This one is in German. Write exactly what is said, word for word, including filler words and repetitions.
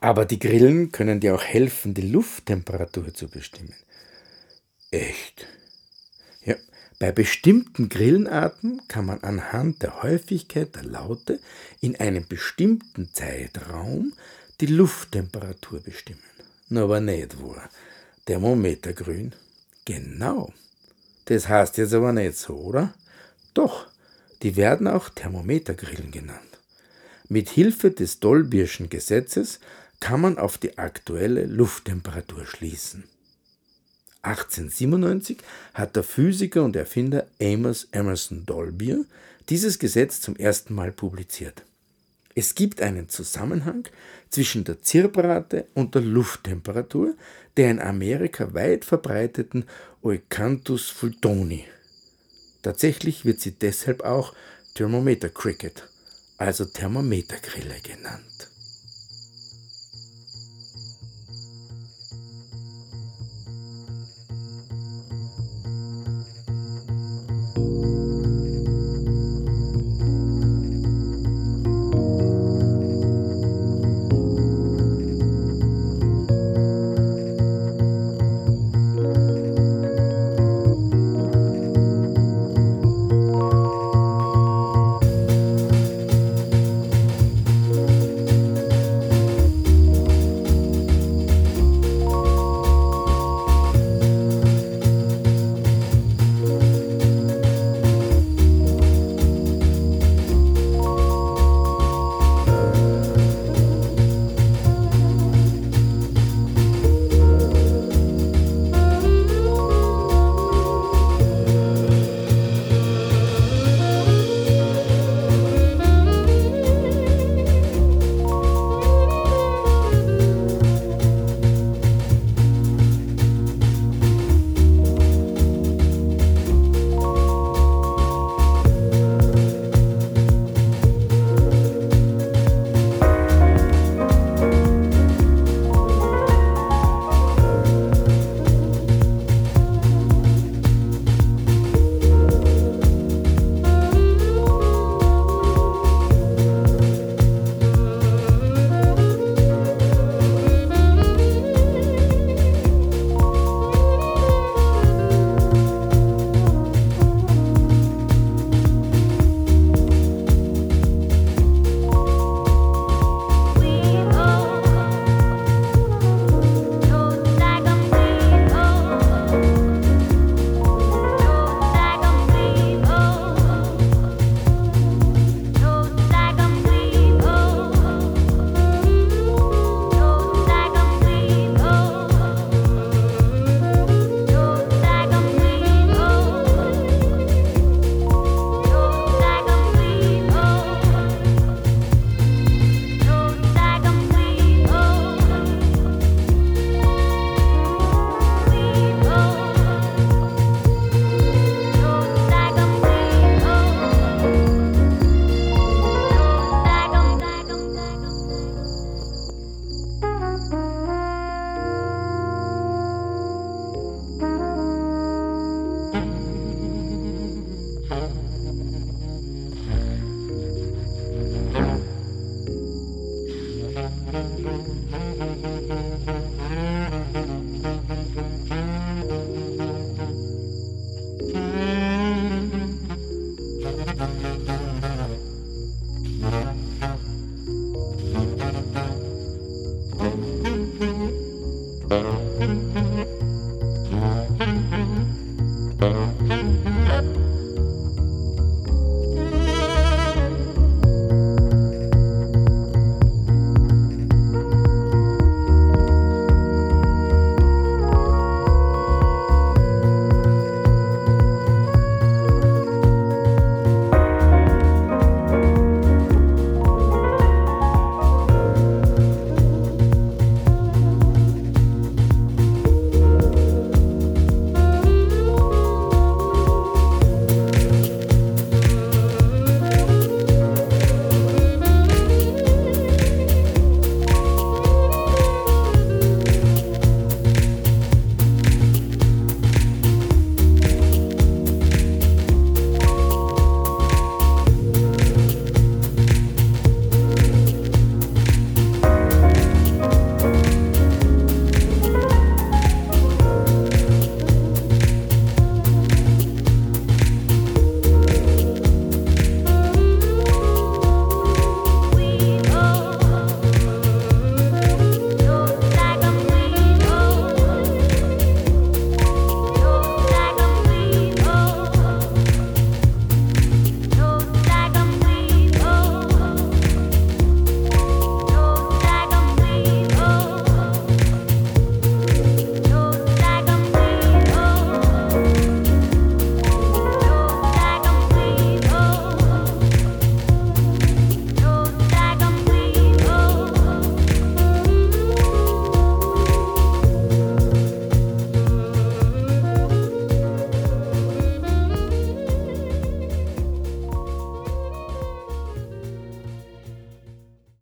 Aber die Grillen können dir auch helfen, die Lufttemperatur zu bestimmen. Echt? Ja, bei bestimmten Grillenarten kann man anhand der Häufigkeit der Laute in einem bestimmten Zeitraum die Lufttemperatur bestimmen. Na, aber nicht wahr. Thermometergrün. Genau. Das heißt jetzt aber nicht so, oder? Doch, die werden auch Thermometergrillen genannt. Mit Hilfe des Dolbierschen Gesetzes kann man auf die aktuelle Lufttemperatur schließen. achtzehnhundertsiebenundneunzig hat der Physiker und Erfinder Amos Emerson Dolbear dieses Gesetz zum ersten Mal publiziert. Es gibt einen Zusammenhang zwischen der Zirprate und der Lufttemperatur der in Amerika weit verbreiteten Eucanthus fultoni. Tatsächlich wird sie deshalb auch Thermometer Cricket, also Thermometergrille genannt.